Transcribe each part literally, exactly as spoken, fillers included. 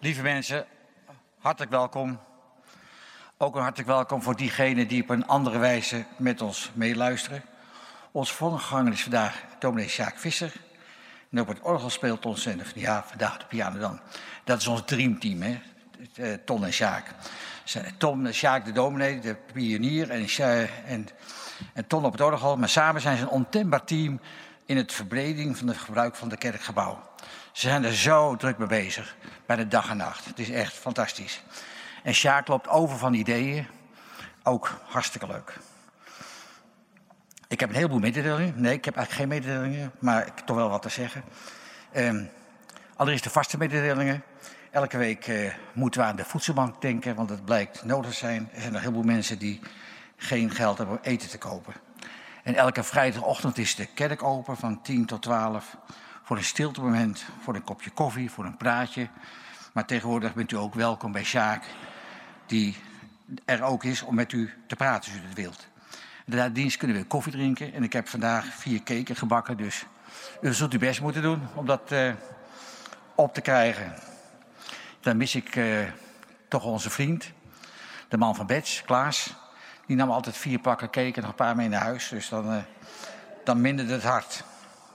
Lieve mensen, hartelijk welkom. Ook een hartelijk welkom voor diegenen die op een andere wijze met ons meeluisteren. Ons voorganger is vandaag dominee Sjaak Visser. En op het orgel speelt ons, en ja, vandaag de piano dan. Dat is ons dreamteam, hè? Ton en Sjaak. Tom, Sjaak de dominee, de pionier en, en, en Ton op het orgel. Maar samen zijn ze een ontembaar team in het verbreding van het gebruik van de kerkgebouw. Ze zijn er zo druk mee bezig, bij de dag en nacht. Het is echt fantastisch. En Sjaak loopt over van ideeën, ook hartstikke leuk. Ik heb een heleboel mededelingen. Nee, ik heb eigenlijk geen mededelingen, maar ik heb toch wel wat te zeggen. Um, allereerst de vaste mededelingen. Elke week uh, moeten we aan de voedselbank denken, want het blijkt nodig te zijn. Er zijn nog heel veel mensen die geen geld hebben om eten te kopen. En elke vrijdagochtend is de kerk open van tien tot twaalf... voor een stiltemoment, voor een kopje koffie, voor een praatje. Maar tegenwoordig bent u ook welkom bij Sjaak, die er ook is om met u te praten als u het wilt. Na de dienst kunnen we koffie drinken en ik heb vandaag vier cakes gebakken, dus u zult uw best moeten doen om dat uh, op te krijgen. Dan mis ik uh, toch onze vriend, de man van Bets, Klaas. Die nam altijd vier pakken cake en nog een paar mee naar huis, dus dan, uh, dan minderde het hard.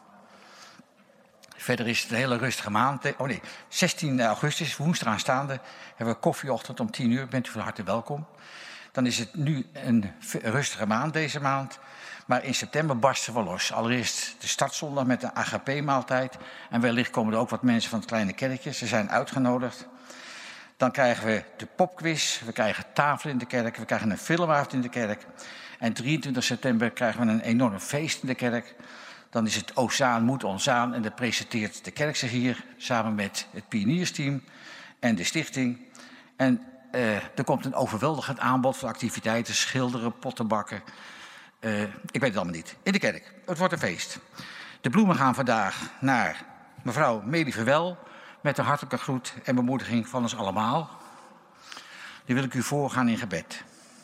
Verder is het een hele rustige maand. Oh nee, zestien augustus, woensdag aanstaande, hebben we koffieochtend om tien uur. Bent u van harte welkom. Dan is het nu een rustige maand deze maand. Maar in september barsten we los. Allereerst de startzondag met de A G P-maaltijd. En wellicht komen er ook wat mensen van het kleine kerkje. Ze zijn uitgenodigd. Dan krijgen we de popquiz. We krijgen tafel in de kerk. We krijgen een filmavond in de kerk. En drieëntwintig september krijgen we een enorm feest in de kerk. Dan is het Ozaan moet ons aan en dat presenteert de kerk zich hier samen met het pioniersteam en de stichting. En uh, er komt een overweldigend aanbod van activiteiten, schilderen, pottenbakken. Uh, ik weet het allemaal niet. In de kerk. Het wordt een feest. De bloemen gaan vandaag naar mevrouw Meli Verwel met een hartelijke groet en bemoediging van ons allemaal. Nu wil ik u voorgaan in gebed.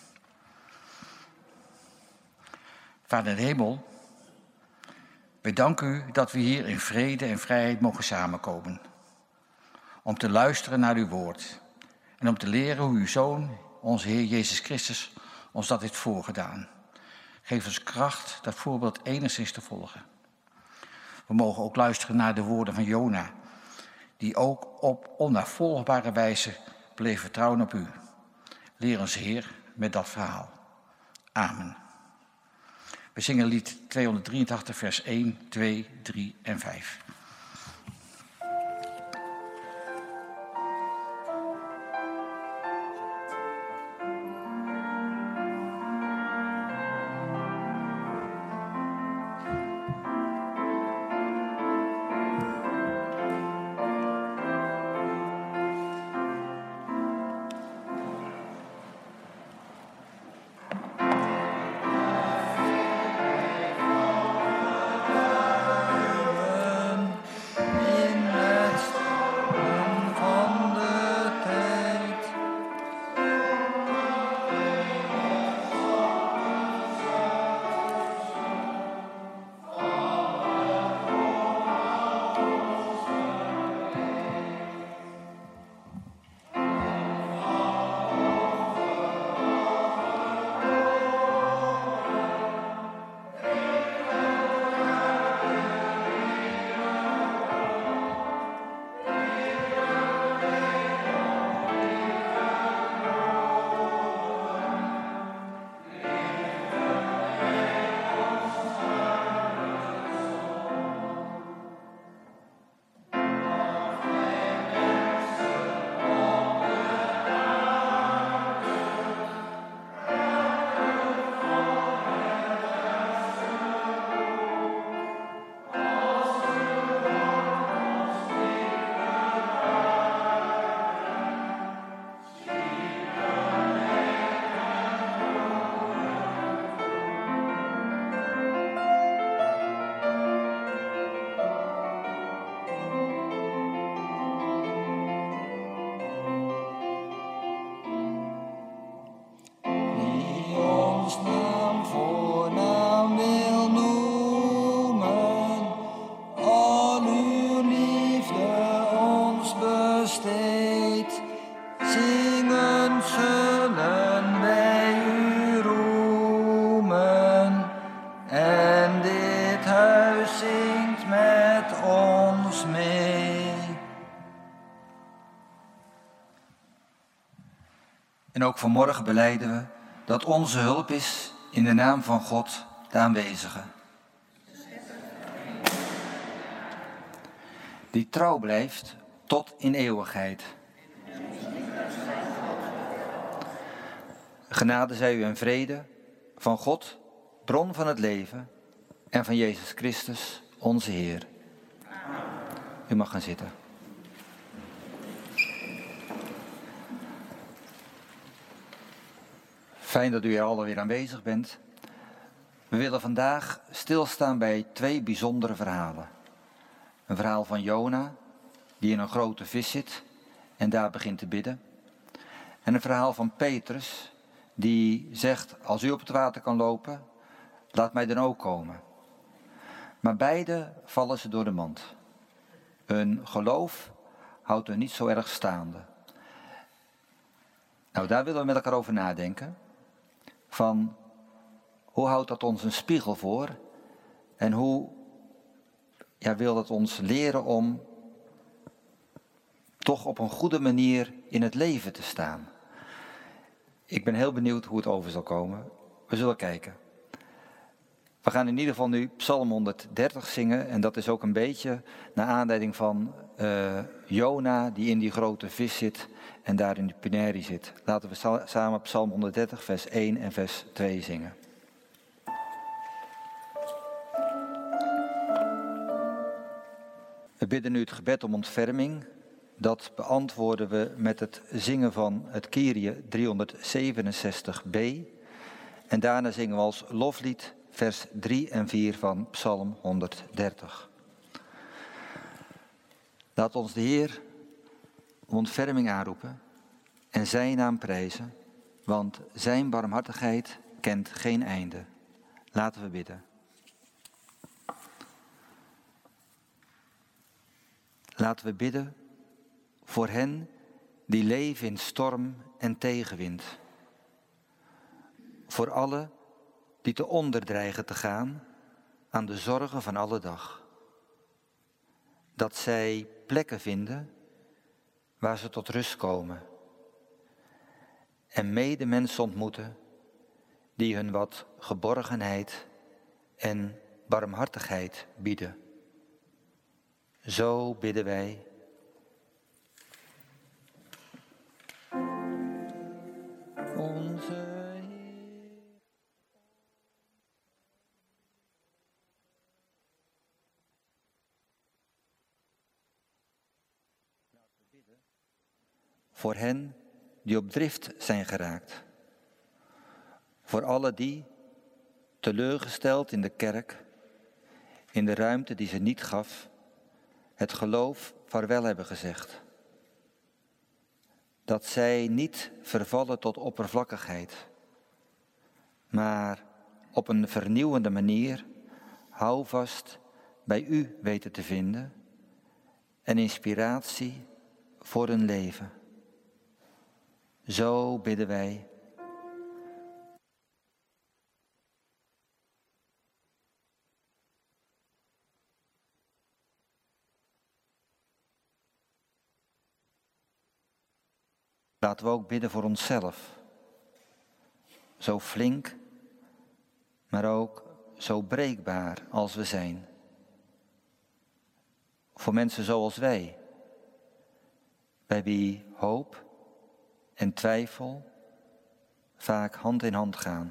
Vader in de hemel, we danken u dat we hier in vrede en vrijheid mogen samenkomen. Om te luisteren naar uw woord. En om te leren hoe uw Zoon, onze Heer Jezus Christus, ons dat heeft voorgedaan. Geef ons kracht dat voorbeeld enigszins te volgen. We mogen ook luisteren naar de woorden van Jona. Die ook op onnavolgbare wijze bleef vertrouwen op u. Leer ons Heer met dat verhaal. Amen. We zingen lied tweehonderddrieëntachtig, vers één, twee, drie en vijf. niet. Zingen zullen wij u roemen. En dit huis zingt met ons mee. En ook vanmorgen belijden we dat onze hulp is in de naam van God, de aanwezige. Die trouw blijft tot in eeuwigheid. Genade zij u en vrede van God, bron van het leven, en van Jezus Christus, onze Heer. U mag gaan zitten. Fijn dat u er alweer aanwezig bent. We willen vandaag stilstaan bij twee bijzondere verhalen. Een verhaal van Jona, die in een grote vis zit en daar begint te bidden. En een verhaal van Petrus, die zegt, als u op het water kan lopen, laat mij dan ook komen. Maar beide vallen ze door de mand. Hun geloof houdt er niet zo erg staande. Nou, daar willen we met elkaar over nadenken. Van, hoe houdt dat ons een spiegel voor? En hoe ja, wil dat ons leren om toch op een goede manier in het leven te staan? Ik ben heel benieuwd hoe het over zal komen. We zullen kijken. We gaan in ieder geval nu Psalm honderddertig zingen. En dat is ook een beetje naar aanleiding van uh, Jona, die in die grote vis zit en daar in de penarie zit. Laten we samen Psalm honderddertig, vers één en vers twee zingen. We bidden nu het gebed om ontferming. Dat beantwoorden we met het zingen van het Kyrie driehonderdzevenenzestig b. En daarna zingen we als loflied vers drie en vier van Psalm honderddertig. Laat ons de Heer om ontferming aanroepen en zijn naam prijzen, want zijn barmhartigheid kent geen einde. Laten we bidden. Laten we bidden voor hen die leven in storm en tegenwind. Voor alle die te onder dreigen te gaan aan de zorgen van alle dag. Dat zij plekken vinden waar ze tot rust komen. En medemensen ontmoeten die hun wat geborgenheid en barmhartigheid bieden. Zo bidden wij. Onze voor hen die op drift zijn geraakt. Voor alle die, teleurgesteld in de kerk, in de ruimte die ze niet gaf, het geloof vaarwel hebben gezegd. Dat zij niet vervallen tot oppervlakkigheid, maar op een vernieuwende manier houvast bij u weten te vinden en inspiratie voor hun leven. Zo bidden wij. Laten we ook bidden voor onszelf. Zo flink, maar ook zo breekbaar als we zijn. Voor mensen zoals wij, bij wie hoop en twijfel vaak hand in hand gaan.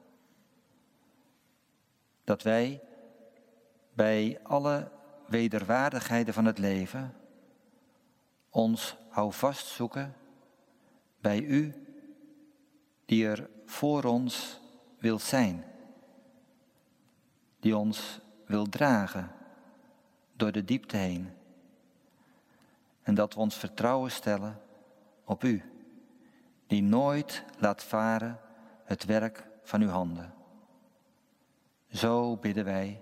Dat wij bij alle wederwaardigheden van het leven ons houvast zoeken bij u die er voor ons wilt zijn, die ons wil dragen door de diepte heen en dat we ons vertrouwen stellen op u, die nooit laat varen het werk van uw handen. Zo bidden wij.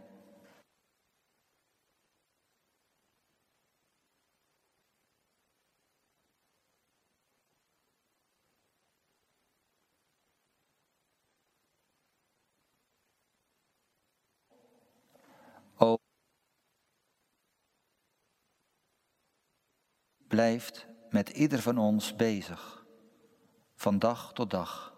blijft met ieder van ons bezig, van dag tot dag.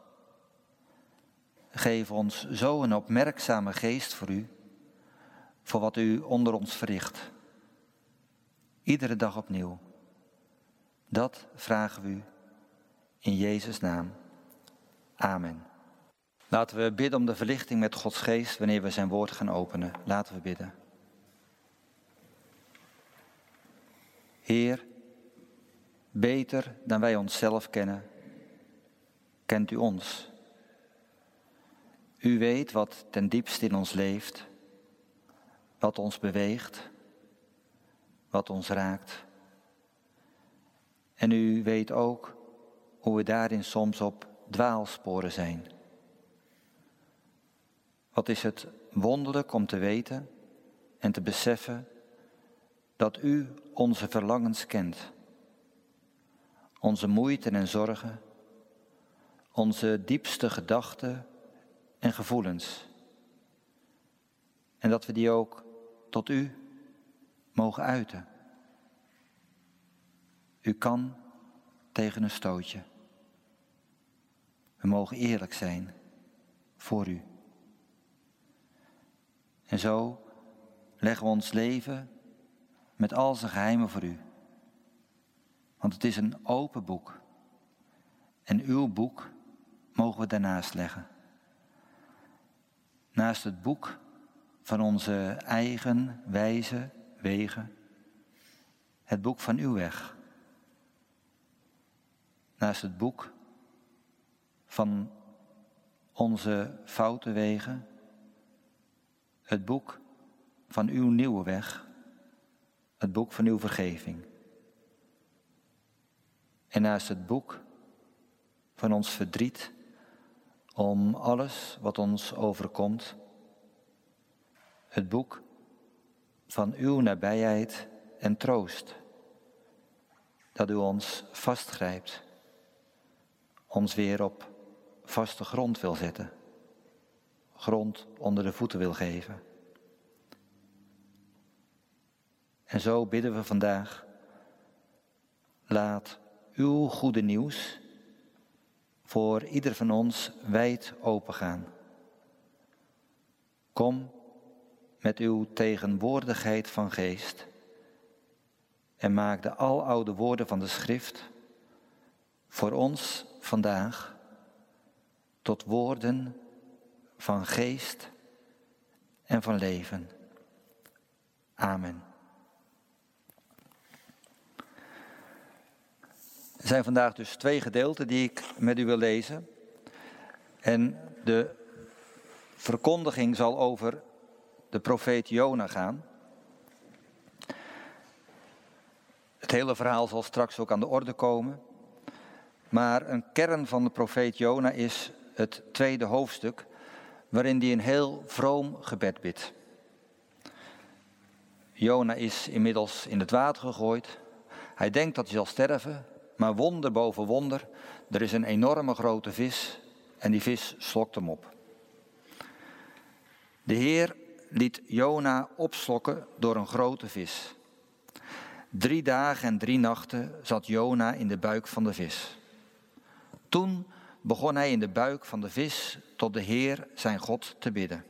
Geef ons zo een opmerkzame geest voor u, voor wat u onder ons verricht. Iedere dag opnieuw. Dat vragen we u in Jezus' naam. Amen. Laten we bidden om de verlichting met Gods geest wanneer we zijn woord gaan openen. Laten we bidden. Heer, beter dan wij onszelf kennen, kent u ons. U weet wat ten diepste in ons leeft, wat ons beweegt, wat ons raakt. En u weet ook hoe we daarin soms op dwaalsporen zijn. Wat is het wonderlijk om te weten en te beseffen dat u onze verlangens kent. Onze moeite en zorgen, onze diepste gedachten en gevoelens. En dat we die ook tot u mogen uiten. U kan tegen een stootje. We mogen eerlijk zijn voor u. En zo leggen we ons leven met al zijn geheimen voor u. Want het is een open boek. En uw boek mogen we daarnaast leggen. Naast het boek van onze eigen wijze wegen. Het boek van uw weg. Naast het boek van onze foute wegen. Het boek van uw nieuwe weg. Het boek van uw vergeving. En naast het boek van ons verdriet om alles wat ons overkomt. Het boek van uw nabijheid en troost. Dat u ons vastgrijpt. Ons weer op vaste grond wil zetten. Grond onder de voeten wil geven. En zo bidden we vandaag. Laat uw goede nieuws voor ieder van ons wijd opengaan. Kom met uw tegenwoordigheid van geest en maak de aloude woorden van de schrift voor ons vandaag tot woorden van geest en van leven. Amen. Er zijn vandaag dus twee gedeelten die ik met u wil lezen. En de verkondiging zal over de profeet Jona gaan. Het hele verhaal zal straks ook aan de orde komen. Maar een kern van de profeet Jona is het tweede hoofdstuk, waarin hij een heel vroom gebed bidt. Jona is inmiddels in het water gegooid. Hij denkt dat hij zal sterven, maar wonder boven wonder, er is een enorme grote vis en die vis slokt hem op. De Heer liet Jona opslokken door een grote vis. Drie dagen en drie nachten zat Jona in de buik van de vis. Toen begon hij in de buik van de vis tot de Heer zijn God te bidden.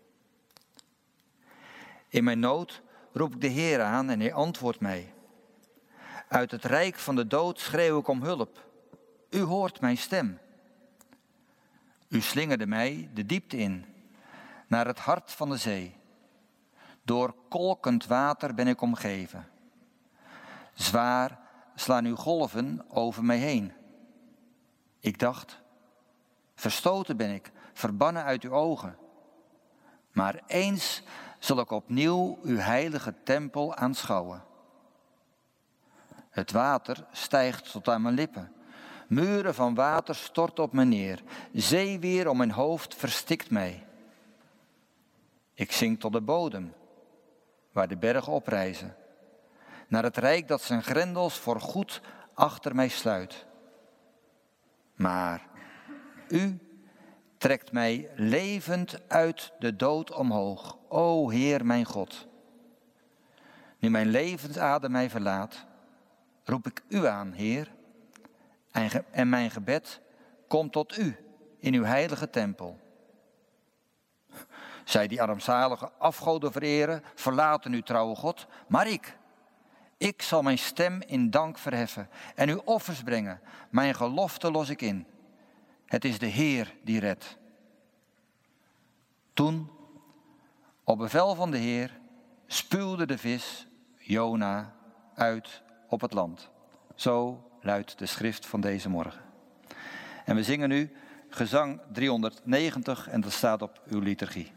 In mijn nood roep ik de Heer aan en hij antwoordt mij. Uit het rijk van de dood schreeuw ik om hulp. U hoort mijn stem. U slingerde mij de diepte in, naar het hart van de zee. Door kolkend water ben ik omgeven. Zwaar slaan uw golven over mij heen. Ik dacht, verstoten ben ik, verbannen uit uw ogen. Maar eens zal ik opnieuw uw heilige tempel aanschouwen. Het water stijgt tot aan mijn lippen. Muren van water storten op me neer. Zeewier om mijn hoofd verstikt mij. Ik zink tot de bodem, waar de bergen oprijzen. Naar het rijk dat zijn grendels voorgoed achter mij sluit. Maar u trekt mij levend uit de dood omhoog, o Heer mijn God. Nu mijn levensadem mij verlaat, roep ik u aan, Heer, en, ge- en mijn gebed komt tot u in uw heilige tempel. Zij die armzalige afgoden vereren, verlaten uw trouwe God, maar ik, ik zal mijn stem in dank verheffen en uw offers brengen. Mijn gelofte los ik in. Het is de Heer die redt. Toen, op bevel van de Heer, spuwde de vis Jona uit op het land. Zo luidt de schrift van deze morgen. En we zingen nu gezang driehonderdnegentig en dat staat op uw liturgie.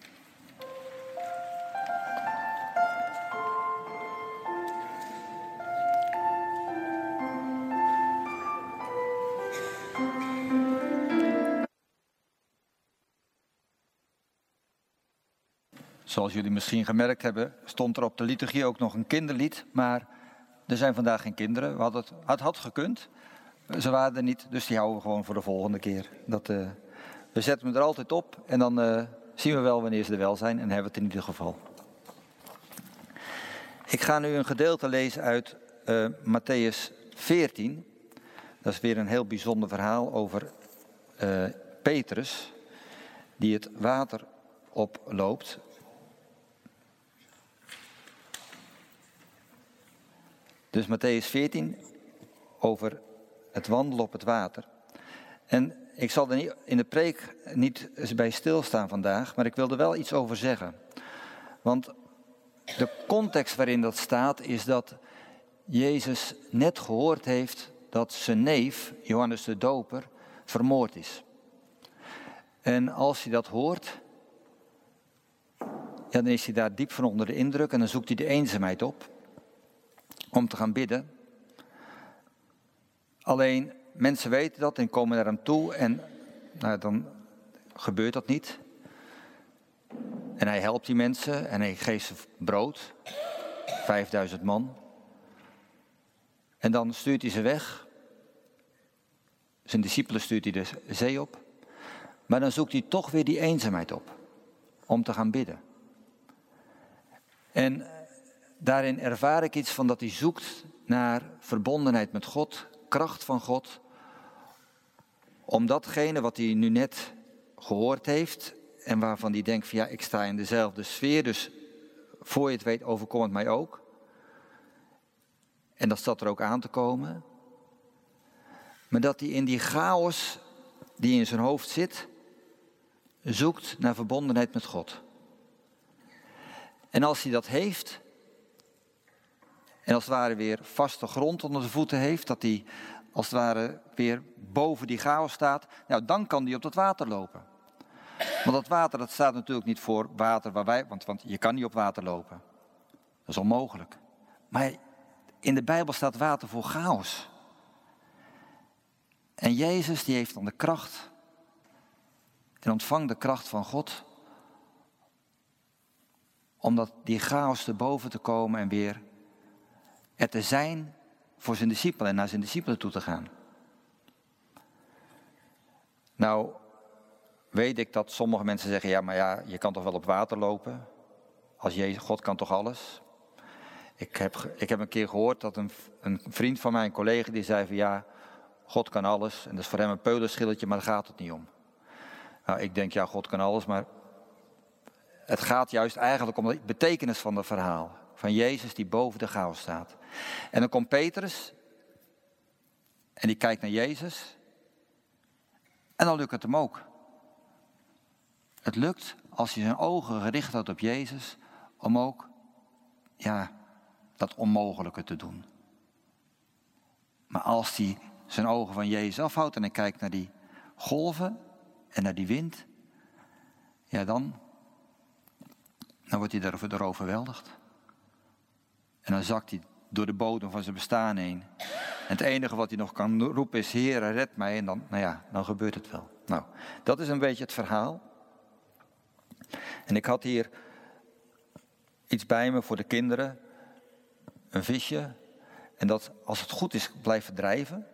Zoals jullie misschien gemerkt hebben, stond er op de liturgie ook nog een kinderlied. Maar er zijn vandaag geen kinderen. We hadden het, het had gekund. Ze waren er niet, dus die houden we gewoon voor de volgende keer. Dat, uh, we zetten hem er altijd op en dan uh, zien we wel wanneer ze er wel zijn en hebben we het in ieder geval. Ik ga nu een gedeelte lezen uit uh, Mattheüs veertien. Dat is weer een heel bijzonder verhaal over uh, Petrus, die het water oploopt. Dus Mattheüs veertien over het wandelen op het water. En ik zal er niet, in de preek niet bij stilstaan vandaag, maar ik wil er wel iets over zeggen. Want de context waarin dat staat is dat Jezus net gehoord heeft dat zijn neef, Johannes de Doper, vermoord is. En als hij dat hoort, ja, dan is hij daar diep van onder de indruk en dan zoekt hij de eenzaamheid op om te gaan bidden. Alleen mensen weten dat en komen naar hem toe en nou, dan gebeurt dat niet. En hij helpt die mensen en hij geeft ze brood, vijfduizend man. En dan stuurt hij ze weg. Zijn discipelen stuurt hij de zee op. Maar dan zoekt hij toch weer die eenzaamheid op om te gaan bidden. En daarin ervaar ik iets van dat hij zoekt naar verbondenheid met God, kracht van God. Om datgene wat hij nu net gehoord heeft en waarvan hij denkt van ja, ik sta in dezelfde sfeer, dus voor je het weet overkomt het mij ook. En dat staat er ook aan te komen. Maar dat hij in die chaos die in zijn hoofd zit, zoekt naar verbondenheid met God. En als hij dat heeft, en als het ware weer vaste grond onder de voeten heeft, dat hij als het ware weer boven die chaos staat, nou dan kan hij op dat water lopen. Want dat water, dat staat natuurlijk niet voor water waar wij, want, want je kan niet op water lopen. Dat is onmogelijk. Maar in de Bijbel staat water voor chaos. En Jezus die heeft dan de kracht en ontvangt de kracht van God om dat die chaos te boven te komen en weer er te zijn voor zijn discipelen en naar zijn discipelen toe te gaan. Nou, weet ik dat sommige mensen zeggen, ja, maar ja, je kan toch wel op water lopen? Als Jezus, God kan toch alles? Ik heb, ik heb een keer gehoord dat een, een vriend van mij, een collega, die zei van ja, God kan alles. En dat is voor hem een peulenschilletje, maar daar gaat het niet om. Nou, ik denk, ja, God kan alles, maar het gaat juist eigenlijk om de betekenis van het verhaal. Van Jezus die boven de chaos staat. En dan komt Petrus en die kijkt naar Jezus en dan lukt het hem ook. Het lukt als hij zijn ogen gericht houdt op Jezus om ook, ja, dat onmogelijke te doen. Maar als hij zijn ogen van Jezus afhoudt en hij kijkt naar die golven en naar die wind, ja dan, dan wordt hij door overweldigd. En dan zakt hij door de bodem van zijn bestaan heen. En het enige wat hij nog kan roepen is, Heere, red mij. En dan, nou ja, dan gebeurt het wel. Nou, dat is een beetje het verhaal. En ik had hier iets bij me voor de kinderen. Een visje. En dat, als het goed is, blijft drijven.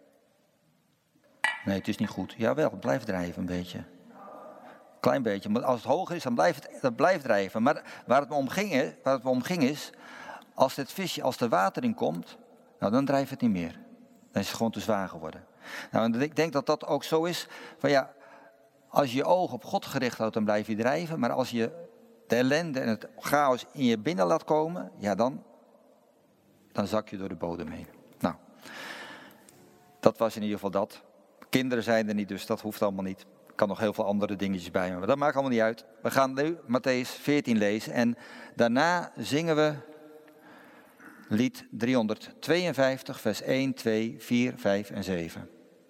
Nee, het is niet goed. Jawel, het blijft drijven een beetje. Klein beetje. Maar als het hoger is, dan blijft het dat blijft drijven. Maar waar het me om ging, waar het me om ging is, als dit visje, als er water in komt, Nou, dan drijft het niet meer. Dan is het gewoon te zwaar geworden. Nou, en ik denk dat dat ook zo is. Van ja, als je je oog op God gericht houdt, dan blijf je drijven. Maar als je de ellende en het chaos in je binnen laat komen, ja, dan, dan zak je door de bodem heen. Nou, dat was in ieder geval dat. Kinderen zijn er niet, dus dat hoeft allemaal niet. Ik kan nog heel veel andere dingetjes bij me, maar dat maakt allemaal niet uit. We gaan nu Mattheüs veertien lezen en daarna zingen we lied driehonderdtweeënvijftig, vers één, twee, vier, vijf en zeven.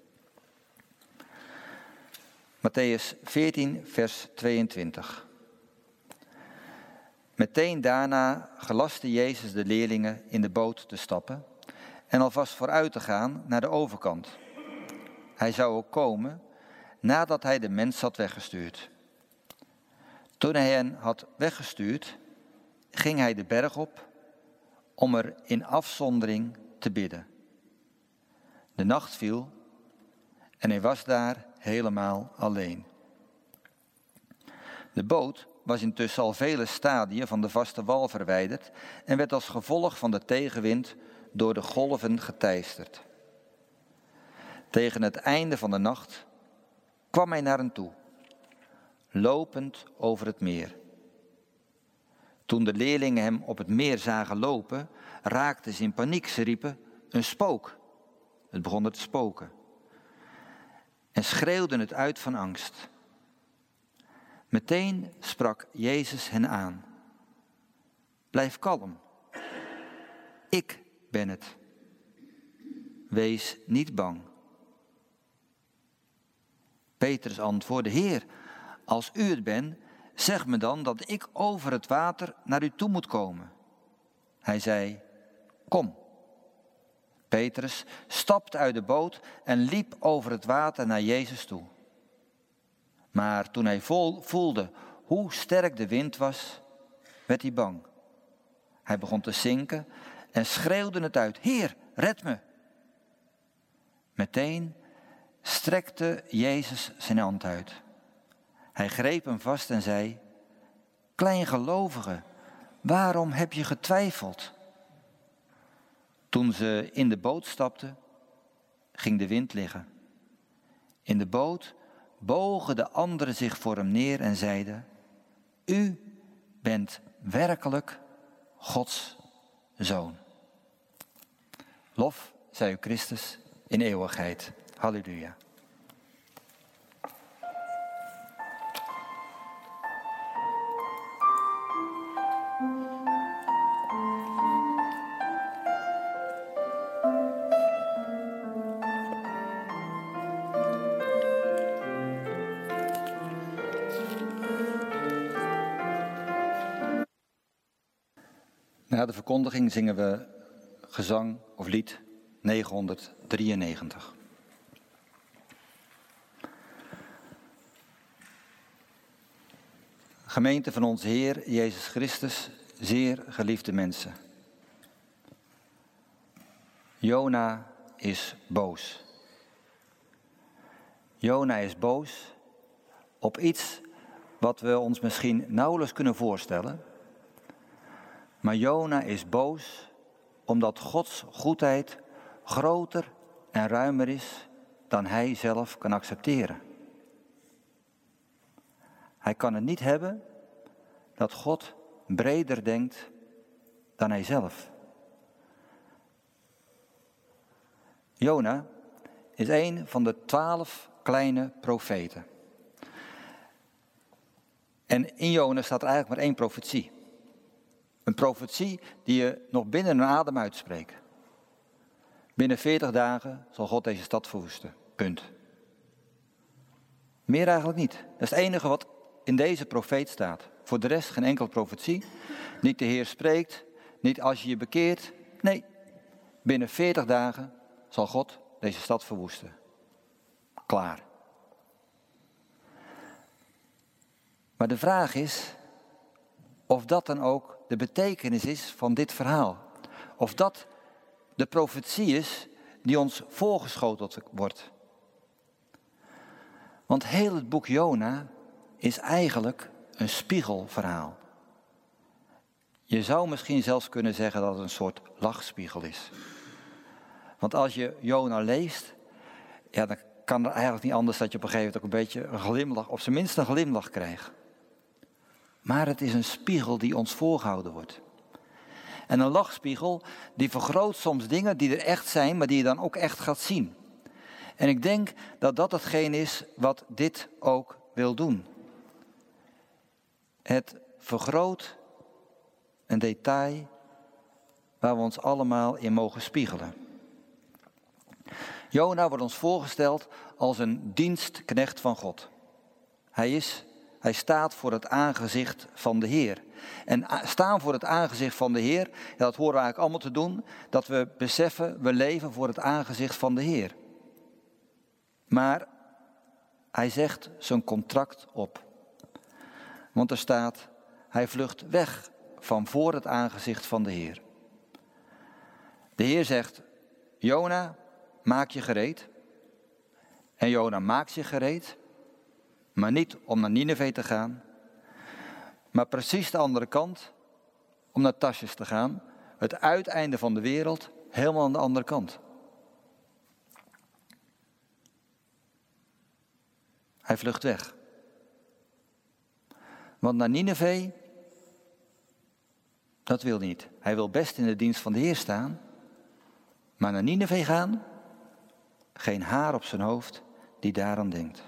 Mattheüs veertien, vers tweeëntwintig. Meteen daarna gelastte Jezus de leerlingen in de boot te stappen en alvast vooruit te gaan naar de overkant. Hij zou ook komen nadat hij de mens had weggestuurd. Toen hij hen had weggestuurd, ging hij de berg op om er in afzondering te bidden. De nacht viel en hij was daar helemaal alleen. De boot was intussen al vele stadien van de vaste wal verwijderd en werd als gevolg van de tegenwind door de golven geteisterd. Tegen het einde van de nacht kwam hij naar hen toe, lopend over het meer. Toen de leerlingen hem op het meer zagen lopen, raakten ze in paniek. Ze riepen, een spook. Het begon er te spoken. En schreeuwden het uit van angst. Meteen sprak Jezus hen aan. Blijf kalm. Ik ben het. Wees niet bang. Petrus antwoordde, Heer, als u het bent, zeg me dan dat ik over het water naar u toe moet komen. Hij zei, kom. Petrus stapte uit de boot en liep over het water naar Jezus toe. Maar toen hij vol voelde hoe sterk de wind was, werd hij bang. Hij begon te zinken en schreeuwde het uit, Heer, red me. Meteen strekte Jezus zijn hand uit. Hij greep hem vast en zei, kleingelovige, waarom heb je getwijfeld? Toen ze in de boot stapten, ging de wind liggen. In de boot bogen de anderen zich voor hem neer en zeiden, u bent werkelijk Gods Zoon. Lof zij u Christus in eeuwigheid. Halleluja. Na de verkondiging zingen we gezang of lied negenhonderddrieënnegentig. Gemeente van onze Heer Jezus Christus, zeer geliefde mensen. Jona is boos. Jona is boos op iets wat we ons misschien nauwelijks kunnen voorstellen. Maar Jona is boos omdat Gods goedheid groter en ruimer is dan hij zelf kan accepteren. Hij kan het niet hebben dat God breder denkt dan hij zelf. Jona is een van de twaalf kleine profeten. En in Jona staat er eigenlijk maar één profetie. Een profetie die je nog binnen een adem uitspreekt. Binnen veertig dagen zal God deze stad verwoesten. Punt. Meer eigenlijk niet. Dat is het enige wat in deze profeet staat. Voor de rest geen enkele profetie. Niet de Heer spreekt. Niet als je je bekeert. Nee. Binnen veertig dagen zal God deze stad verwoesten. Klaar. Maar de vraag is of dat dan ook de betekenis is van dit verhaal. Of dat de profetie is die ons voorgeschoteld wordt. Want heel het boek Jona is eigenlijk een spiegelverhaal. Je zou misschien zelfs kunnen zeggen dat het een soort lachspiegel is. Want als je Jona leest, ja, dan kan er eigenlijk niet anders dat je op een gegeven moment ook een beetje een glimlach, of zijn minst een glimlach krijgt. Maar het is een spiegel die ons voorgehouden wordt. En een lachspiegel die vergroot soms dingen die er echt zijn, maar die je dan ook echt gaat zien. En ik denk dat dat hetgeen is wat dit ook wil doen. Het vergroot een detail waar we ons allemaal in mogen spiegelen. Jona wordt ons voorgesteld als een dienstknecht van God. Hij is, hij staat voor het aangezicht van de Heer. En staan voor het aangezicht van de Heer, ja, dat horen we eigenlijk allemaal te doen, dat we beseffen, we leven voor het aangezicht van de Heer. Maar hij zegt zijn contract op. Want er staat, hij vlucht weg van voor het aangezicht van de Heer. De Heer zegt, Jona, maak je gereed. En Jona maakt zich gereed, maar niet om naar Nineve te gaan, maar precies de andere kant, om naar Tarsis te gaan, het uiteinde van de wereld, helemaal aan de andere kant. Hij vlucht weg. Want naar Nineve, dat wil hij niet. Hij wil best in de dienst van de Heer staan, maar naar Nineve gaan, geen haar op zijn hoofd die daaraan denkt.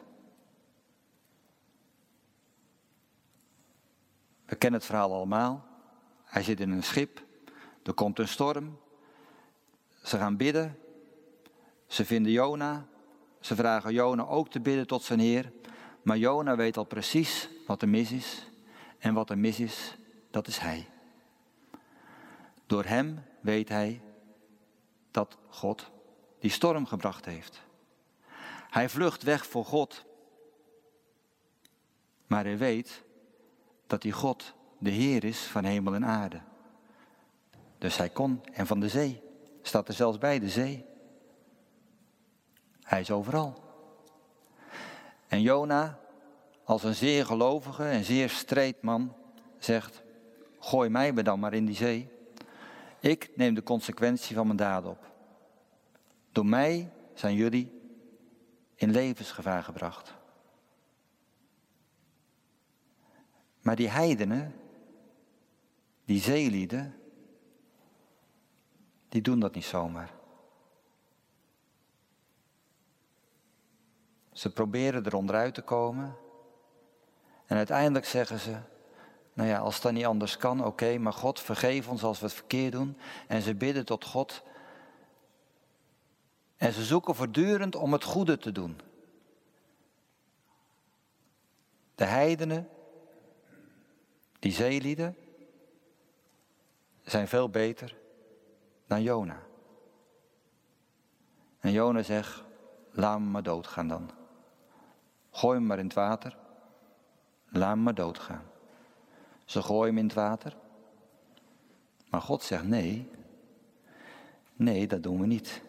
We kennen het verhaal allemaal. Hij zit in een schip, er komt een storm, ze gaan bidden, ze vinden Jona, ze vragen Jona ook te bidden tot zijn Heer, maar Jona weet al precies wat er mis is en wat er mis is, dat is hij. Door hem weet hij dat God die storm gebracht heeft. Hij vlucht weg voor God, maar hij weet dat die God de Heer is van hemel en aarde. Dus hij kon, en van de zee, staat er zelfs bij, de zee. Hij is overal. En Jona, als een zeer gelovige en zeer streed man, zegt, gooi mij me dan maar in die zee. Ik neem de consequentie van mijn daden op. Door mij zijn jullie in levensgevaar gebracht. Maar die heidenen, die zeelieden, die doen dat niet zomaar. Ze proberen er onderuit te komen. En uiteindelijk zeggen ze, nou ja, als dat niet anders kan, oké, okay, maar God vergeef ons als we het verkeerd doen. En ze bidden tot God. En ze zoeken voortdurend om het goede te doen. De heidenen, die zeelieden, zijn veel beter dan Jona. En Jona zegt, laat me maar doodgaan dan. Gooi hem maar in het water, laat me maar doodgaan. Ze gooien hem in het water. Maar God zegt nee, nee, dat doen we niet.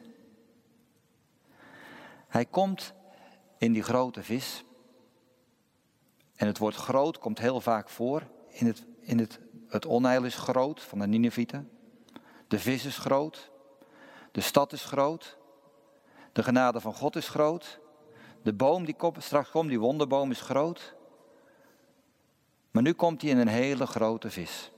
Hij komt in die grote vis. En het woord groot komt heel vaak voor. In het, in het, het onheil is groot van de Ninevieten. De vis is groot. De stad is groot. De genade van God is groot. De boom die komt, straks komt, die wonderboom is groot. Maar nu komt hij in een hele grote vis.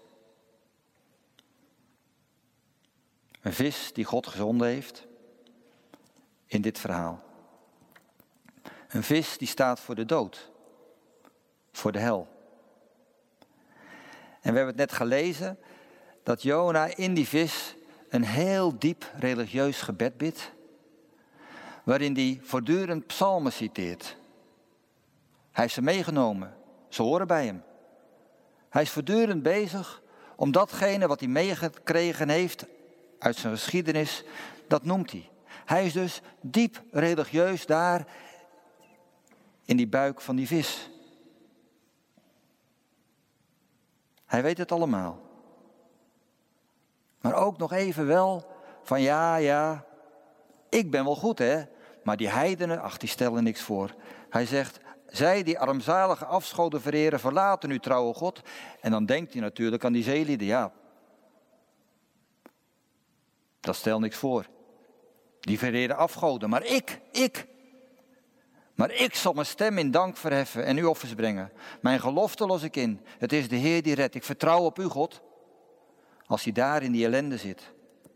Een vis die God gezonden heeft in dit verhaal. Een vis die staat voor de dood. Voor de hel. En we hebben het net gelezen dat Jona in die vis een heel diep religieus gebed bidt. Waarin hij voortdurend psalmen citeert. Hij heeft ze meegenomen. Ze horen bij hem. Hij is voortdurend bezig om datgene wat hij meegekregen heeft uit zijn geschiedenis, dat noemt hij. Hij is dus diep religieus daar in die buik van die vis. Hij weet het allemaal. Maar ook nog even wel van ja, ja, ik ben wel goed hè, maar die heidenen, ach die stellen niks voor. Hij zegt, zij die armzalige afschoten vereren, verlaten uw trouwe God. En dan denkt hij natuurlijk aan die zeelieden, ja. Dat stelt niks voor. Die vereren afgoden, maar ik, ik. Maar ik zal mijn stem in dank verheffen en u offers brengen. Mijn gelofte los ik in. Het is de Heer die redt. Ik vertrouw op u, God. Als hij daar in die ellende zit.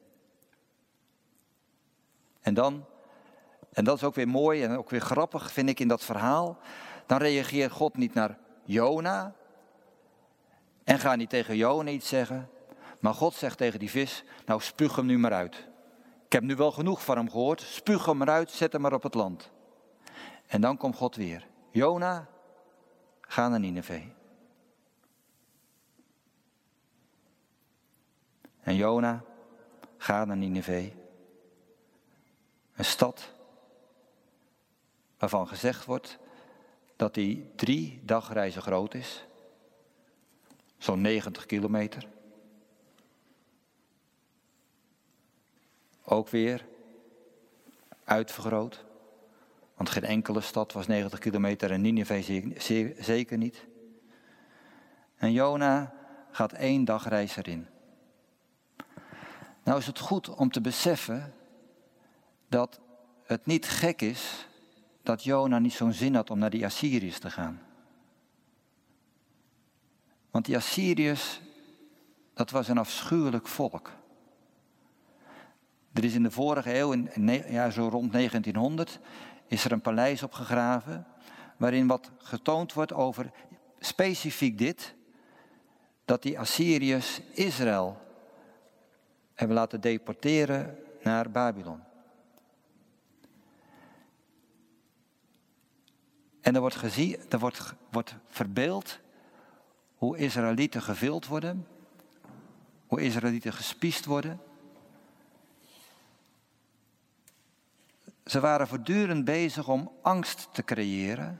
En dan, en dat is ook weer mooi en ook weer grappig vind ik in dat verhaal. Dan reageert God niet naar Jona. En gaat niet tegen Jona iets zeggen. Maar God zegt tegen die vis, nou spuug hem nu maar uit. Ik heb nu wel genoeg van hem gehoord. Spuug hem maar uit, zet hem maar op het land. En dan komt God weer. Jona, ga naar Nineve. En Jona gaat naar Nineve. Een stad waarvan gezegd wordt dat die drie dagreizen groot is. Zo'n negentig kilometer. Ook weer uitvergroot. Want geen enkele stad was negentig kilometer en Nineve zeker niet. En Jona gaat één dagreis erin. Nou is het goed om te beseffen dat het niet gek is dat Jona niet zo'n zin had om naar die Assyriërs te gaan. Want die Assyriërs, dat was een afschuwelijk volk. Er is in de vorige eeuw, in, ja, zo rond negentienhonderd, is er een paleis opgegraven waarin wat getoond wordt over specifiek dit, dat die Assyriërs Israël hebben laten deporteren naar Babylon. En er wordt gezien, er wordt, wordt verbeeld hoe Israëlieten gevild worden, hoe Israëlieten gespiest worden. Ze waren voortdurend bezig om angst te creëren.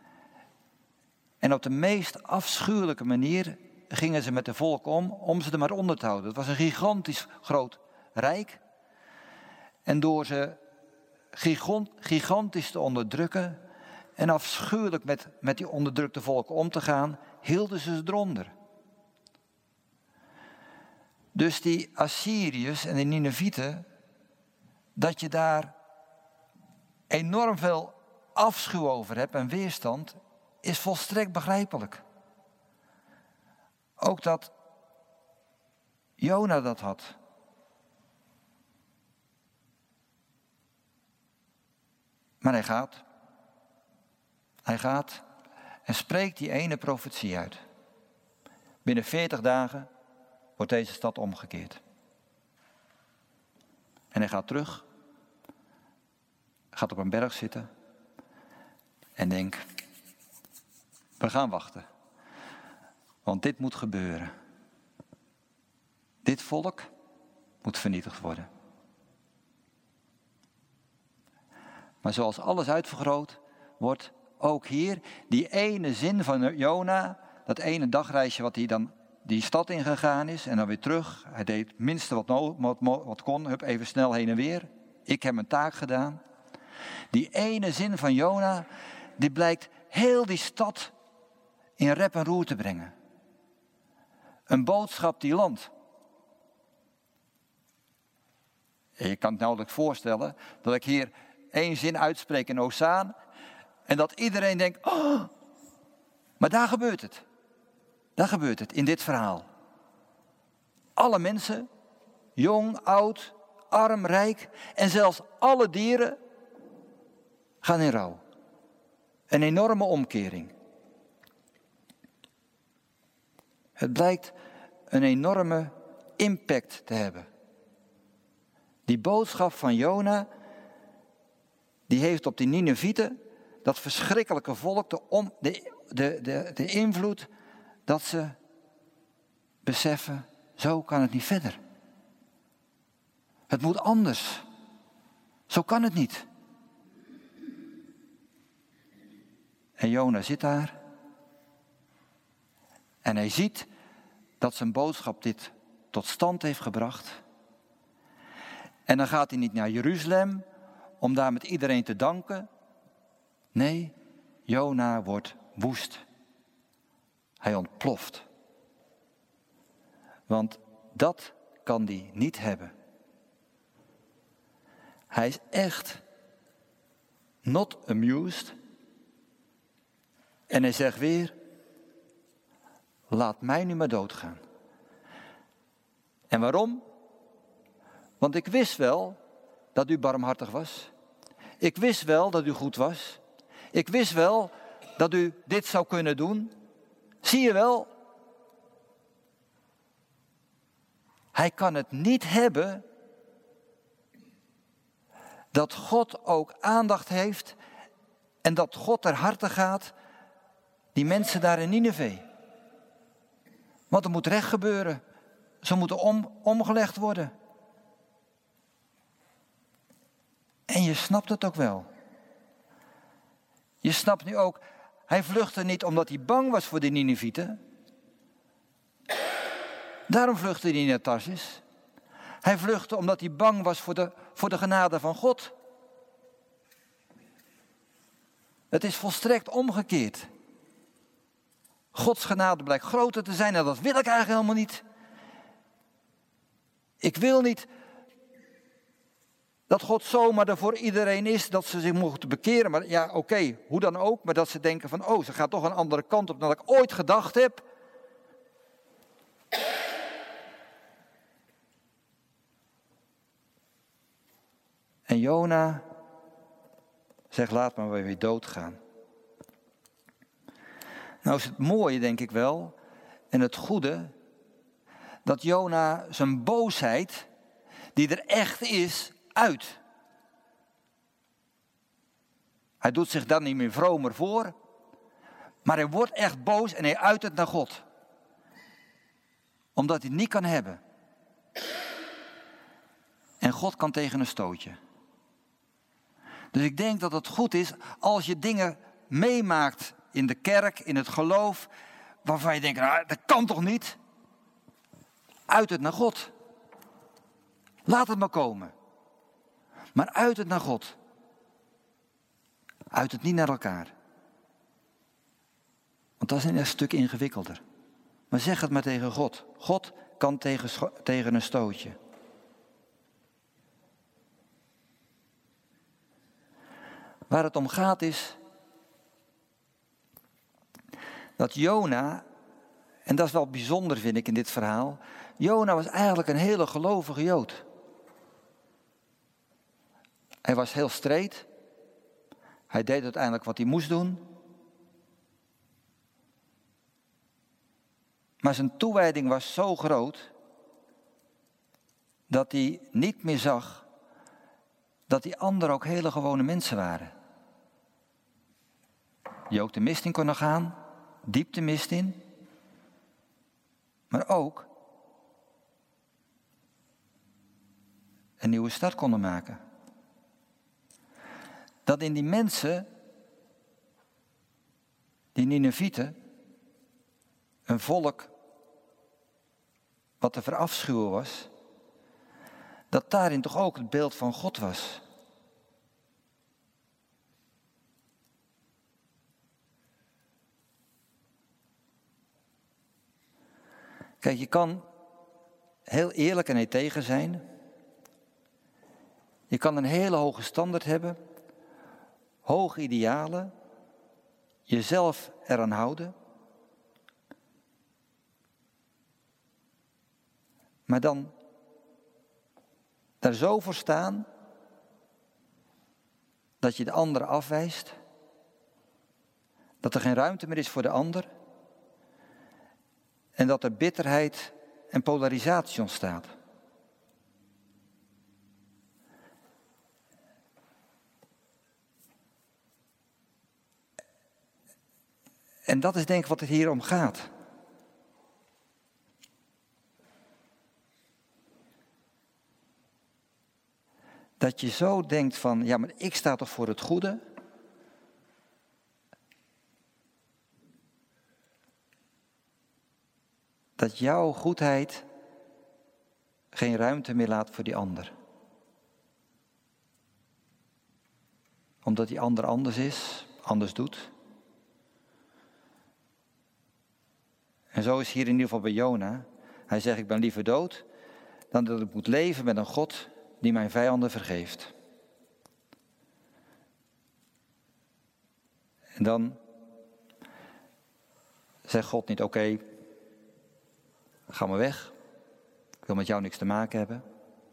En op de meest afschuwelijke manier gingen ze met de volk om, om ze er maar onder te houden. Het was een gigantisch groot rijk. En door ze gigant, gigantisch te onderdrukken en afschuwelijk met, met die onderdrukte volken om te gaan, hielden ze ze eronder. Dus die Assyriërs en de Ninevieten, dat je daar enorm veel afschuw over hebt en weerstand, is volstrekt begrijpelijk. Ook dat Jona dat had. Maar hij gaat. Hij gaat en spreekt die ene profetie uit. Binnen veertig dagen wordt deze stad omgekeerd. En hij gaat terug. Gaat op een berg zitten. En denkt, we gaan wachten. Want dit moet gebeuren. Dit volk moet vernietigd worden. Maar zoals alles uitvergroot wordt, ook hier die ene zin van Jona, dat ene dagreisje wat hij dan die stad ingegaan is en dan weer terug. Hij deed het minste wat, no, wat, wat kon, hup, even snel heen en weer. Ik heb mijn taak gedaan. Die ene zin van Jona, die blijkt heel die stad in rep en roer te brengen. Een boodschap die landt. En je kan het nauwelijks voorstellen dat ik hier één zin uitspreek in Ozaan en dat iedereen denkt, oh, maar daar gebeurt het. Daar gebeurt het in dit verhaal. Alle mensen, jong, oud, arm, rijk en zelfs alle dieren gaan in rouw. Een enorme omkering. Het blijkt een enorme impact te hebben. Die boodschap van Jona, die heeft op die Ninevieten, dat verschrikkelijke volk, de, om, de, de, de, de invloed dat ze beseffen, zo kan het niet verder. Het moet anders. Zo kan het niet. En Jona zit daar. En hij ziet dat zijn boodschap dit tot stand heeft gebracht. En dan gaat hij niet naar Jeruzalem om daar met iedereen te danken. Nee, Jona wordt woest. Hij ontploft. Want dat kan hij niet hebben. Hij is echt not amused. En hij zegt weer, laat mij nu maar doodgaan. En waarom? Want ik wist wel dat u barmhartig was. Ik wist wel dat u goed was. Ik wist wel dat u dit zou kunnen doen. Zie je wel? Hij kan het niet hebben dat God ook aandacht heeft en dat God ter harte gaat, die mensen daar in Nineve. Want er moet recht gebeuren. Ze moeten om, omgelegd worden. En je snapt het ook wel. Je snapt nu ook, hij vluchtte niet omdat hij bang was voor de Ninevieten. Daarom vluchtte hij naar Tarsis. Hij vluchtte omdat hij bang was voor de, voor de genade van God. Het is volstrekt omgekeerd. Gods genade blijkt groter te zijn en dat wil ik eigenlijk helemaal niet. Ik wil niet dat God zomaar er voor iedereen is, dat ze zich mogen bekeren. Maar ja, oké, okay, hoe dan ook. Maar dat ze denken van, oh, ze gaat toch een andere kant op dan ik ooit gedacht heb. En Jona zegt, laat maar weer doodgaan. Nou is het mooie, denk ik wel, en het goede, dat Jona zijn boosheid, die er echt is, uit. Hij doet zich dan niet meer vromer voor, maar hij wordt echt boos en hij uit het naar God. Omdat hij het niet kan hebben. En God kan tegen een stootje. Dus ik denk dat het goed is als je dingen meemaakt in de kerk, in het geloof, waarvan je denkt, nou, dat kan toch niet? Uit het naar God. Laat het maar komen. Maar uit het naar God. Uit het niet naar elkaar. Want dat is een stuk ingewikkelder. Maar zeg het maar tegen God. God kan tegen, tegen een stootje. Waar het om gaat is dat Jona, en dat is wel bijzonder vind ik in dit verhaal, Jona was eigenlijk een hele gelovige Jood. Hij was heel straight. Hij deed uiteindelijk wat hij moest doen. Maar zijn toewijding was zo groot dat hij niet meer zag dat die anderen ook hele gewone mensen waren. Die ook de mist in konden gaan, diep de mist in. Maar ook een nieuwe start konden maken. Dat in die mensen, die Ninevieten, een volk wat te verafschuwen was, dat daarin toch ook het beeld van God was. Kijk, je kan heel eerlijk en integer zijn. Je kan een hele hoge standaard hebben, hoge idealen, jezelf eraan houden. Maar dan daar zo voor staan dat je de ander afwijst, dat er geen ruimte meer is voor de ander en dat er bitterheid en polarisatie ontstaat. En dat is denk ik wat het hier om gaat. Dat je zo denkt van, ja, maar ik sta toch voor het goede? Dat jouw goedheid geen ruimte meer laat voor die ander. Omdat die ander anders is, anders doet. En zo is hier in ieder geval bij Jona. Hij zegt, ik ben liever dood dan dat ik moet leven met een God die mijn vijanden vergeeft. En dan zegt God niet, oké, okay, ga maar weg. Ik wil met jou niks te maken hebben.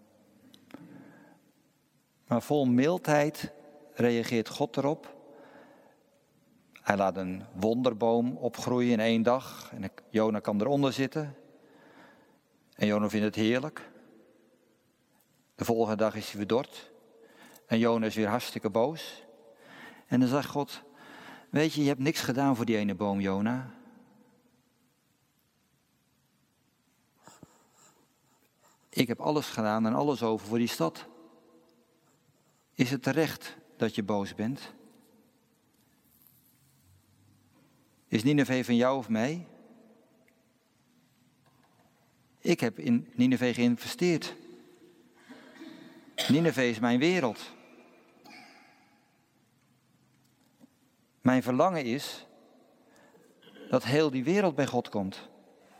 Maar vol mildheid reageert God erop. Hij laat een wonderboom opgroeien in één dag. En Jona kan eronder zitten. En Jona vindt het heerlijk. De volgende dag is hij verdord. En Jona is weer hartstikke boos. En dan zegt God, weet je, je hebt niks gedaan voor die ene boom, Jona. Ik heb alles gedaan en alles over voor die stad. Is het terecht dat je boos bent? Is Nineve van jou of mij? Ik heb in Nineve geïnvesteerd. Nineve is mijn wereld. Mijn verlangen is dat heel die wereld bij God komt.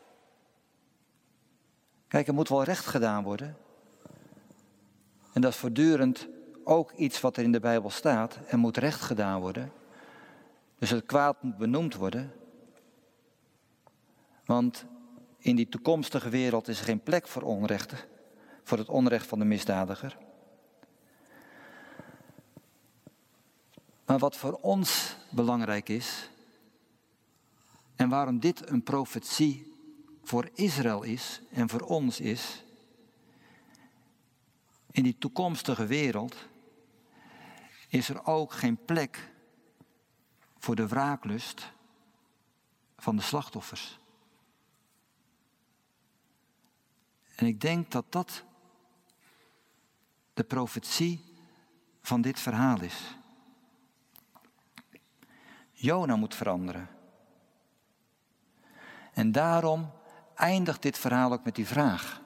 Kijk, er moet wel recht gedaan worden. En dat is voortdurend ook iets wat er in de Bijbel staat. Er moet recht gedaan worden. Dus het kwaad moet benoemd worden. Want in die toekomstige wereld is er geen plek voor onrecht. Voor het onrecht van de misdadiger. Maar wat voor ons belangrijk is. En waarom dit een profetie voor Israël is en voor ons is. In die toekomstige wereld is er ook geen plek voor de wraaklust van de slachtoffers. En ik denk dat dat de profetie van dit verhaal is. Jona moet veranderen. En daarom eindigt dit verhaal ook met die vraag.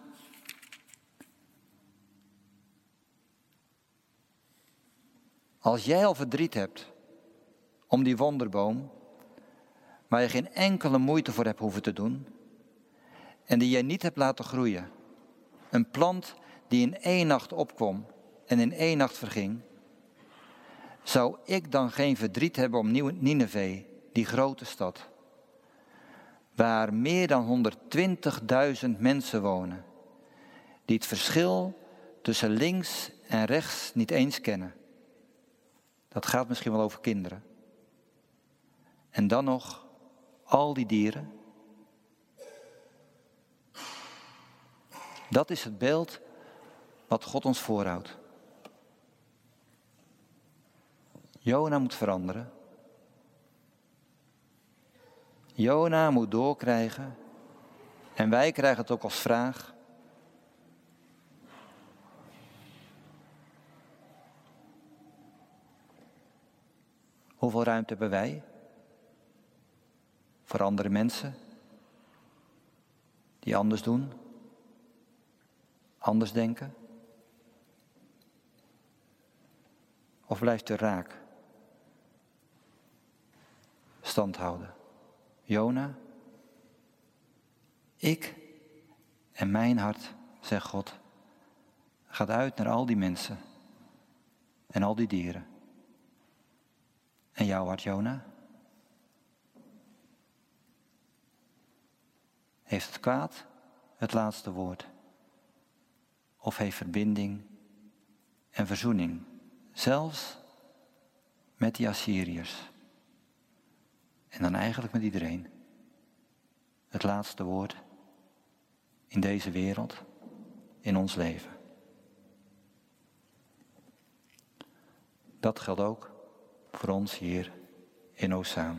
Als jij al verdriet hebt om die wonderboom, waar je geen enkele moeite voor hebt hoeven te doen, en die jij niet hebt laten groeien, een plant die in één nacht opkwam en in één nacht verging, zou ik dan geen verdriet hebben om Nineve, die grote stad, waar meer dan honderdtwintigduizend mensen wonen, die het verschil tussen links en rechts niet eens kennen. Dat gaat misschien wel over kinderen. En dan nog al die dieren. Dat is het beeld wat God ons voorhoudt. Jona moet veranderen. Jona moet doorkrijgen. En wij krijgen het ook als vraag. Hoeveel ruimte hebben wij voor andere mensen die anders doen, anders denken? Of blijft u raak? Stand houden. Jona, ik en mijn hart, zegt God, gaat uit naar al die mensen en al die dieren. En jouw hart, Jona? Heeft het kwaad het laatste woord? Of heeft verbinding en verzoening, zelfs met die Assyriërs, en dan eigenlijk met iedereen, het laatste woord in deze wereld, in ons leven? Dat geldt ook voor ons hier in Ozaan.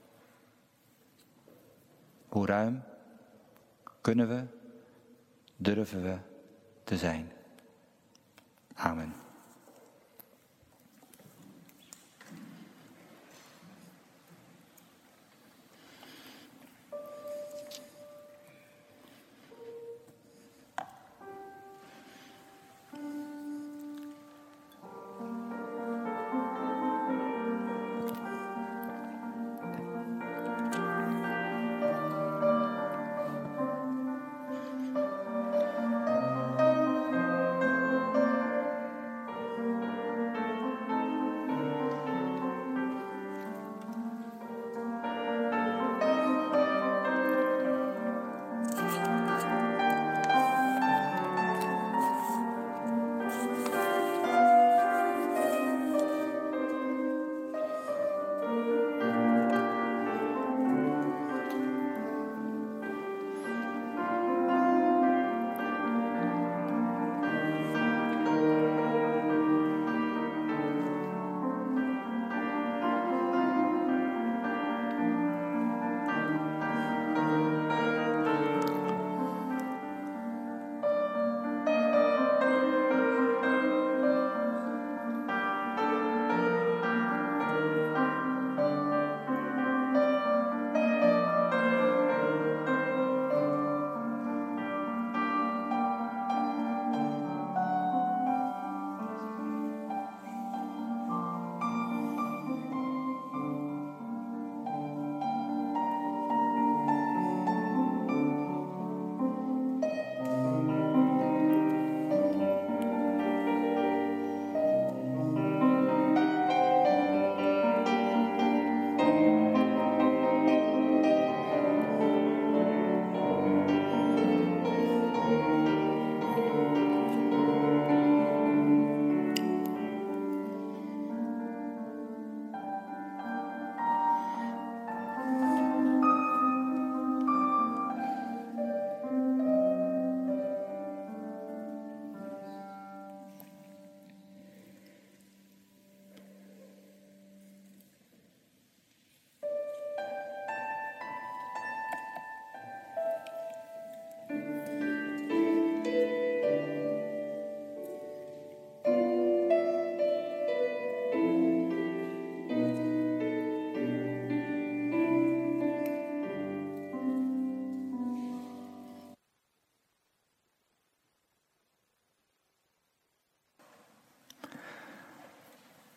Hoe ruim kunnen we, durven we te zijn? Amen.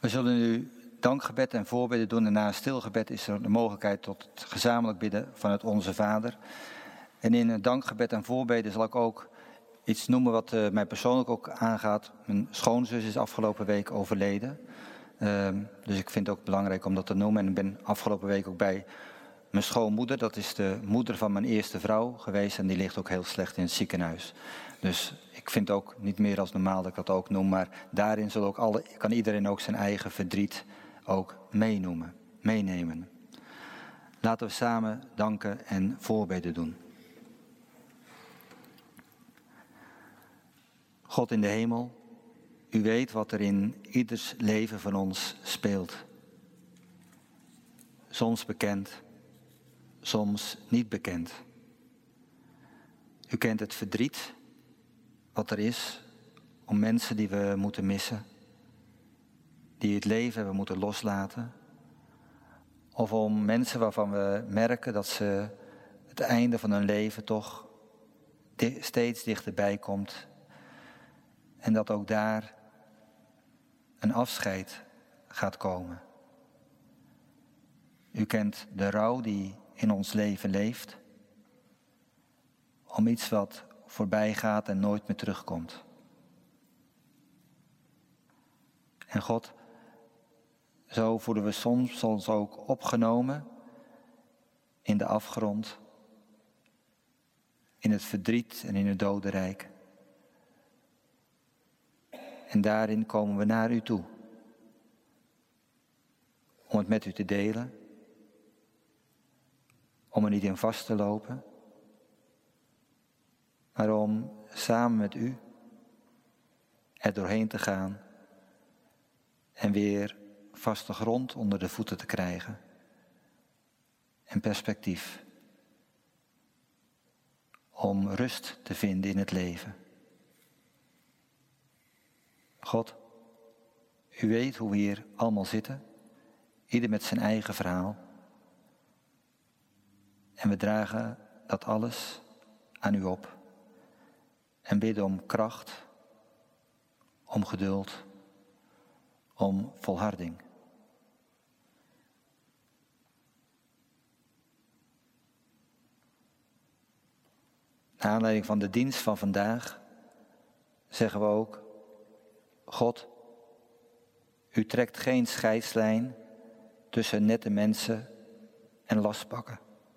We zullen nu dankgebed en voorbidden doen en na een stilgebed is er de mogelijkheid tot het gezamenlijk bidden van het Onze Vader. En in het dankgebed en voorbidden zal ik ook iets noemen wat uh, mij persoonlijk ook aangaat. Mijn schoonzus is afgelopen week overleden. Uh, dus ik vind het ook belangrijk om dat te noemen. En ik ben afgelopen week ook bij mijn schoonmoeder. Dat is de moeder van mijn eerste vrouw geweest. En die ligt ook heel slecht in het ziekenhuis. Dus ik vind het ook niet meer als normaal dat ik dat ook noem. Maar daarin zal ook alle, kan iedereen ook zijn eigen verdriet ook meenoemen, meenemen. Laten we samen danken en voorbeden doen. God in de hemel, u weet wat er in ieders leven van ons speelt. Soms bekend, soms niet bekend. U kent het verdriet wat er is om mensen die we moeten missen, die het leven hebben moeten loslaten. Of om mensen waarvan we merken dat ze het einde van hun leven toch steeds dichterbij komt. En dat ook daar een afscheid gaat komen. U kent de rouw die in ons leven leeft. Om iets wat voorbij gaat en nooit meer terugkomt. En God, zo voelen we soms ons ook opgenomen in de afgrond, in het verdriet en in het dodenrijk. En daarin komen we naar u toe, om het met u te delen, om er niet in vast te lopen, maar om samen met u er doorheen te gaan en weer vaste grond onder de voeten te krijgen en perspectief om rust te vinden in het leven. God, u weet hoe we hier allemaal zitten, ieder met zijn eigen verhaal. En we dragen dat alles aan u op en bidden om kracht, om geduld, om volharding. Naar aanleiding van de dienst van vandaag zeggen we ook: God, u trekt geen scheidslijn tussen nette mensen en lastpakken.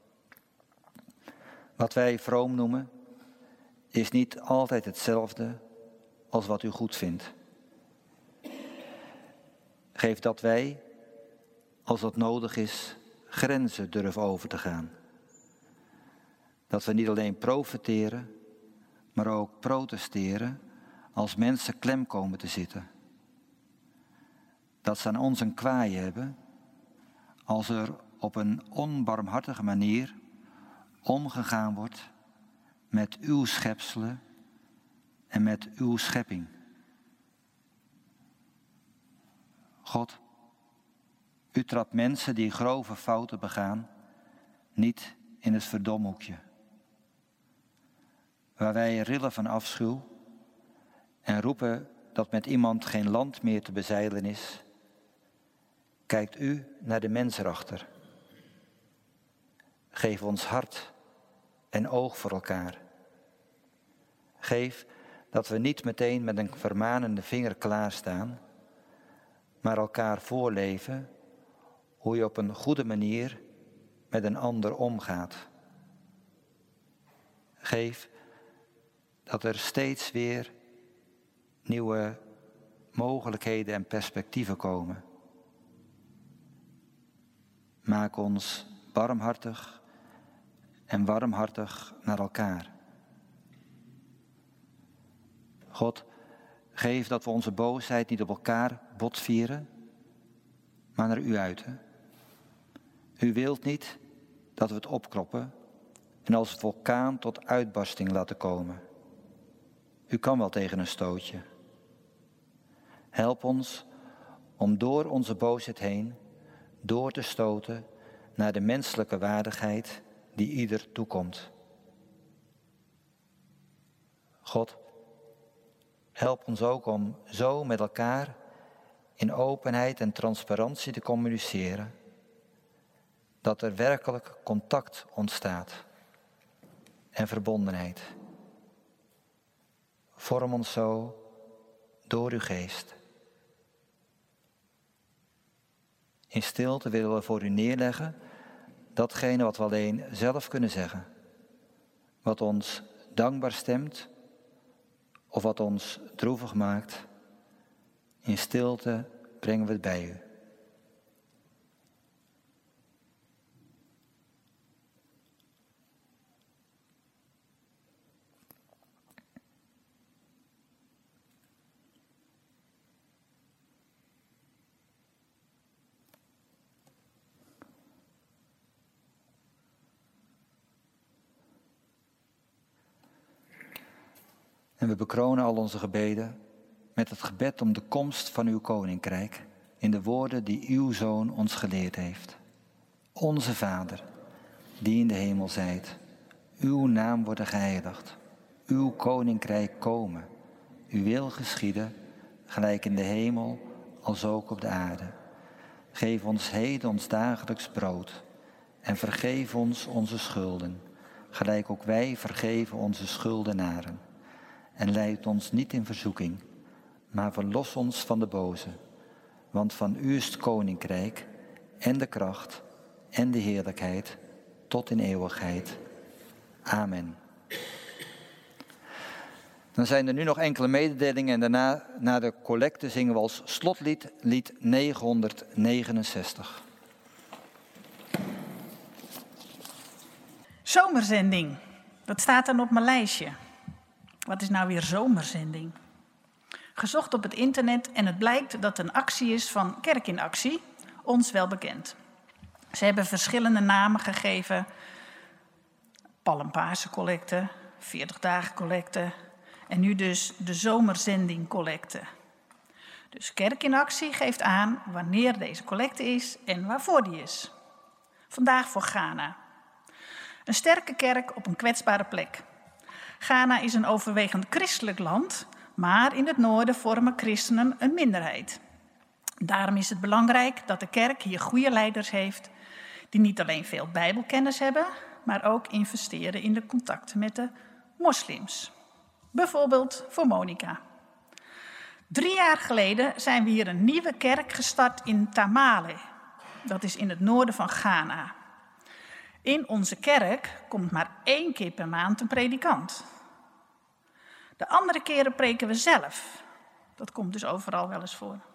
Wat wij vroom noemen, is niet altijd hetzelfde als wat u goed vindt. Geef dat wij, als dat nodig is, grenzen durven over te gaan. Dat we niet alleen profiteren, maar ook protesteren als mensen klem komen te zitten. Dat ze aan ons een kwaai hebben als er op een onbarmhartige manier omgegaan wordt met uw schepselen en met uw schepping. God, u trapt mensen die grove fouten begaan niet in het verdomhoekje. Waar wij rillen van afschuw en roepen dat met iemand geen land meer te bezeilen is, kijkt u naar de mens erachter. Geef ons hart en oog voor elkaar. Geef dat we niet meteen met een vermanende vinger klaarstaan, maar elkaar voorleven hoe je op een goede manier met een ander omgaat. Geef dat er steeds weer nieuwe mogelijkheden en perspectieven komen. Maak ons barmhartig en warmhartig naar elkaar. God, geef dat we onze boosheid niet op elkaar botvieren, maar naar u uiten. U wilt niet dat we het opkroppen en als vulkaan tot uitbarsting laten komen. U kan wel tegen een stootje. Help ons om door onze boosheid heen door te stoten naar de menselijke waardigheid die ieder toekomt. God, help ons ook om zo met elkaar in openheid en transparantie te communiceren, dat er werkelijk contact ontstaat en verbondenheid. Vorm ons zo door uw geest. In stilte willen we voor u neerleggen datgene wat we alleen zelf kunnen zeggen, wat ons dankbaar stemt of wat ons droevig maakt. In stilte brengen we het bij u. En we bekronen al onze gebeden met het gebed om de komst van uw koninkrijk in de woorden die uw Zoon ons geleerd heeft. Onze Vader, die in de hemel zijt, uw naam worden geheiligd, uw koninkrijk komen, uw wil geschieden, gelijk in de hemel als ook op de aarde. Geef ons heden ons dagelijks brood en vergeef ons onze schulden, gelijk ook wij vergeven onze schuldenaren. En leid ons niet in verzoeking, maar verlos ons van de boze. Want van u is het koninkrijk en de kracht en de heerlijkheid tot in eeuwigheid. Amen. Dan zijn er nu nog enkele mededelingen en daarna, na de collecte, zingen we als slotlied lied negenhonderdnegenenzestig. Zomerzending, dat staat dan op mijn lijstje. Wat is nou weer zomerzending? Gezocht op het internet en het blijkt dat het een actie is van Kerk in Actie, ons wel bekend. Ze hebben verschillende namen gegeven. Palmpaarse-collecte, veertig dagen collecte en nu dus de zomerzending-collecte. Dus Kerk in Actie geeft aan wanneer deze collecte is en waarvoor die is. Vandaag voor Ghana. Een sterke kerk op een kwetsbare plek. Ghana is een overwegend christelijk land, maar in het noorden vormen christenen een minderheid. Daarom is het belangrijk dat de kerk hier goede leiders heeft, die niet alleen veel bijbelkennis hebben, maar ook investeren in de contacten met de moslims. Bijvoorbeeld voor Monica. Drie jaar geleden zijn we hier een nieuwe kerk gestart in Tamale. Dat is in het noorden van Ghana. In onze kerk komt maar één keer per maand een predikant. De andere keren preken we zelf. Dat komt dus overal wel eens voor.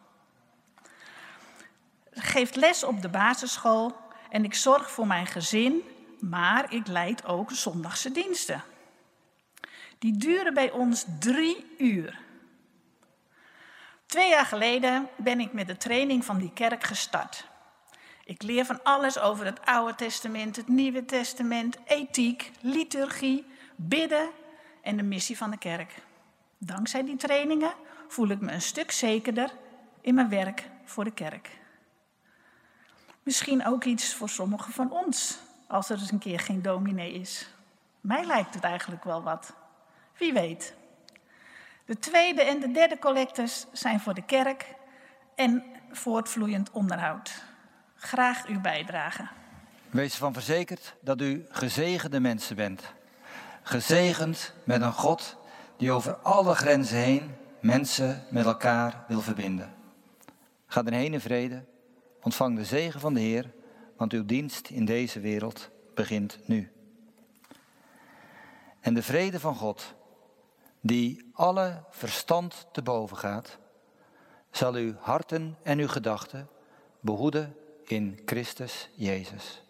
Ik geef les op de basisschool en ik zorg voor mijn gezin, maar ik leid ook zondagse diensten. Die duren bij ons drie uur. Twee jaar geleden ben ik met de training van die kerk gestart. Ik leer van alles over het Oude Testament, het Nieuwe Testament, ethiek, liturgie, bidden en de missie van de kerk. Dankzij die trainingen voel ik me een stuk zekerder in mijn werk voor de kerk. Misschien ook iets voor sommigen van ons, als er eens een keer geen dominee is. Mij lijkt het eigenlijk wel wat. Wie weet. De tweede en de derde collectes zijn voor de kerk en voortvloeiend onderhoud. Graag uw bijdrage. Wees ervan verzekerd dat u gezegende mensen bent. Gezegend met een God die over alle grenzen heen mensen met elkaar wil verbinden. Ga dan heen in vrede, ontvang de zegen van de Heer, want uw dienst in deze wereld begint nu. En de vrede van God, die alle verstand te boven gaat, zal uw harten en uw gedachten behoeden in Christus Jezus.